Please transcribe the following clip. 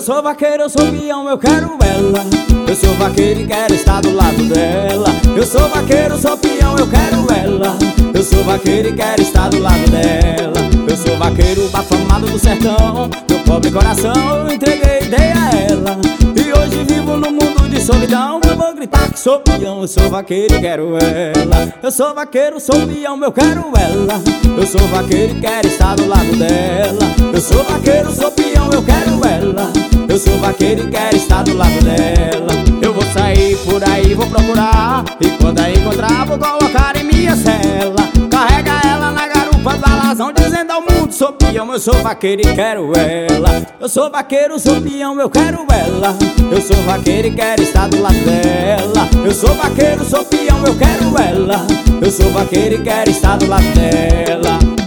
sou vaqueiro, eu sou peão, eu quero ela. Eu sou vaqueiro e quero estar do lado dela. Eu sou vaqueiro, sou peão, eu quero ela. Eu sou vaqueiro e quero estar do lado dela. Eu sou vaqueiro afamado do sertão. Meu pobre coração eu entreguei e dei a ela. E hoje vivo no mundo de solidão. Eu vou gritar que sou peão, eu sou vaqueiro e quero ela. Eu sou vaqueiro, sou peão, eu quero ela. Eu sou vaqueiro e quero estar do lado dela. Eu sou vaqueiro, sou peão, eu quero ela. Eu sou vaqueiro e quero estar do lado dela. Eu vou sair por aí, vou procurar. E quando a encontrar, vou colocar em minha cela. Carrega ela na garupa do alazão, dizendo ao mundo: sou peão, eu sou vaqueiro e quero ela. Eu sou vaqueiro, sou peão, eu quero ela. Eu sou vaqueiro e quero estar do lado dela. Eu sou vaqueiro, sou peão, eu quero ela. Eu sou vaqueiro e quero estar do lado dela.